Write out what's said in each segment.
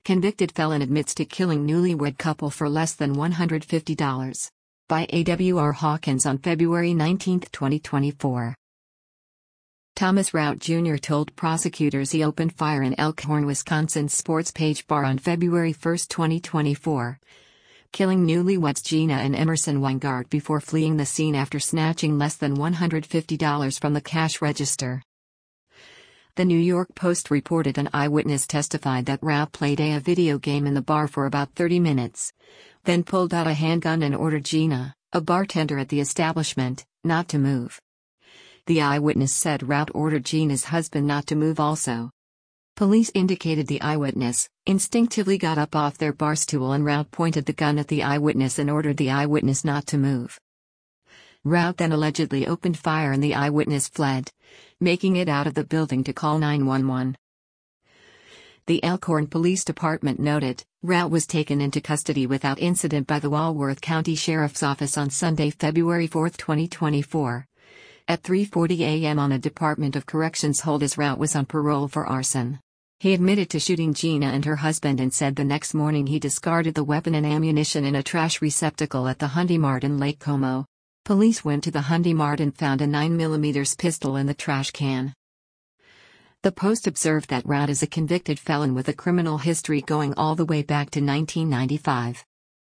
Convicted felon admits to killing newlywed couple for less than $150. By A.W.R. Hawkins on February 19, 2024. Thomas Routt Jr. told prosecutors he opened fire in Elkhorn, Wisconsin's Sports Page bar on February 1, 2024, killing newlyweds Gina and Emerson Weingart before fleeing the scene after snatching less than $150 from the cash register. The New York Post reported an eyewitness testified that Routt played a video game in the bar for about 30 minutes, then pulled out a handgun and ordered Gina, a bartender at the establishment, not to move. The eyewitness said Routt ordered Gina's husband not to move also. Police indicated the eyewitness instinctively got up off their bar stool and Routt pointed the gun at the eyewitness and ordered the eyewitness not to move. Routt then allegedly opened fire and the eyewitness fled, making it out of the building to call 911. The Elkhorn Police Department noted, Routt was taken into custody without incident by the Walworth County Sheriff's Office on Sunday, February 4, 2024. At 3:40 a.m. on a Department of Corrections hold as Routt was on parole for arson. He admitted to shooting Gina and her husband and said the next morning he discarded the weapon and ammunition in a trash receptacle at the Hundy Mart in Lake Como. Police went to the Hundy Mart and found a 9mm pistol in the trash can. The Post observed that Routt is a convicted felon with a criminal history going all the way back to 1995.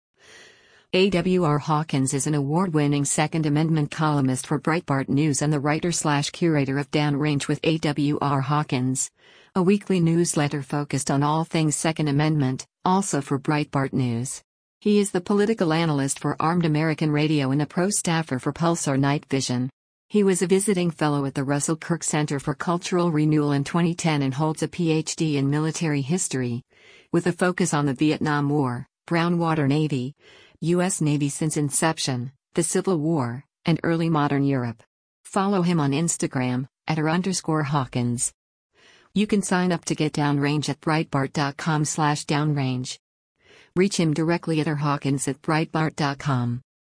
A.W.R. Hawkins is an award-winning Second Amendment columnist for Breitbart News and the writer/curator of Downrange with A.W.R. Hawkins, a weekly newsletter focused on all things Second Amendment, also for Breitbart News. He is the political analyst for Armed American Radio and a pro staffer for Pulsar Night Vision. He was a visiting fellow at the Russell Kirk Center for Cultural Renewal in 2010 and holds a Ph.D. in military history, with a focus on the Vietnam War, Brown Water Navy, U.S. Navy since inception, the Civil War, and early modern Europe. Follow him on Instagram, @r_Hawkins. You can sign up to get Downrange at Breitbart.com/downrange. Reach him directly at rhawkins@breitbart.com.